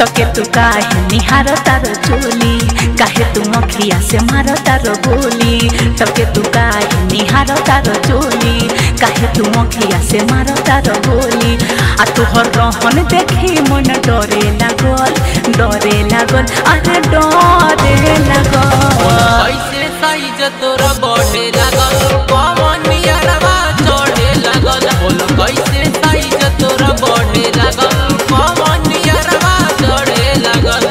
तके तू काहे निहार तार चोली, काहे तू अखिया से मार तार गोली। तके तू काहे निहार तार चोली, काहे तू अखिया से मार तार गोली। आ तुहर रहन देखी मन डरे लागल, डरे लागल, अरे डरे लागल। कैसे साइज तोरा बढ़े लागल, कौन यारवा चढ़े लागल। बोलो कैसे साइज तोरा बढ़े लागल, कौन यारवा चढ़े लागल।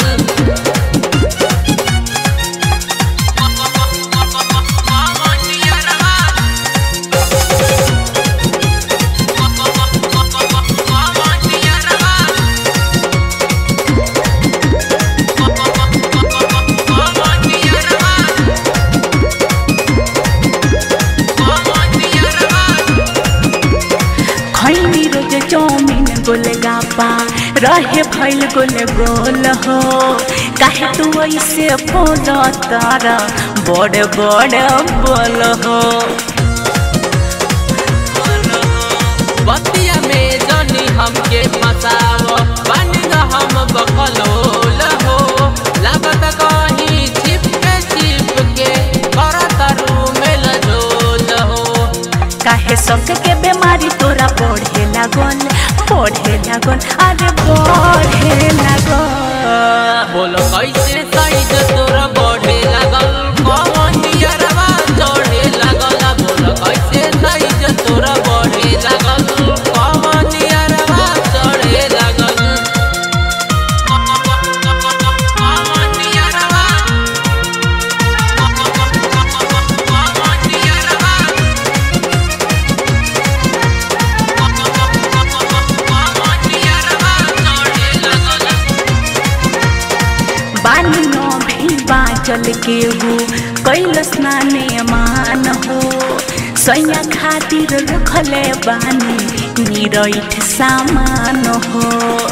खैनी रोज चौमिन गोलगप्पा रहे भइल गोल गोल हो। काहे तू ऐसे बोल तारा बड़ बड़ बोल हो। बतिया में जनी हमके फसाव, बनी न हम बकलोल हो। लागत कहीं छिप के करत रूमेल झोल हो। काहे शौक के बीमारी तोरा बढ़े लागल, बढ़े लागल, अरे बढ़े लागल। बोलो कैसे साइज तोरा बढ़े लागल, कौन यारवा चढ़े लागल। बोलो कैसे साइज तोरा बढ़े लागल, कौन यारवा चढ़े लागल। कौन यारवा, कौन यारवा, कौन यारवा चढ़े लागल। बानी नो भी बाचल के हो, कैलस नाने मान हो। सैया खातिर रखले बानी निरैठ सामान हो।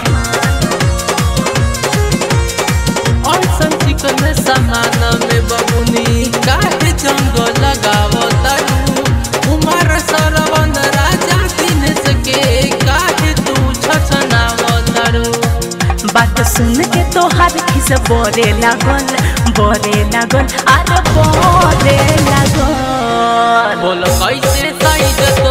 और संचिकन समान में बबुनी काहे जंग लगाव तारू। उमर सरवन राजा दिनेश के काहे तू छछनाव तारू। बात सुन के तोहार खिस बोरे लागल, बोरे लागल, अरे बोरे लागल। बोलो कैसे साइज